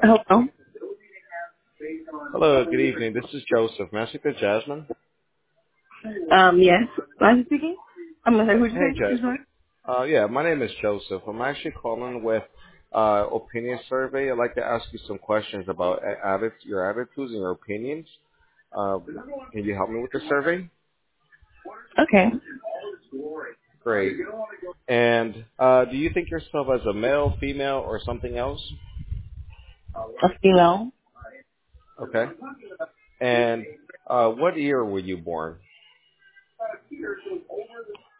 Hello. Hello, good evening. This is Joseph. May I speak to Jasmine? Yes. I'm speaking. I'm sorry. Who'd you Hey, say? I'm Jasmine. sorry. Yeah, my name is Joseph. I'm actually calling with opinion survey. I'd like to ask you some questions about your attitudes and your opinions. Can you help me with the survey? Okay. Great. And do you think yourself as a male, female, or something else? A female. Okay. And what year were you born?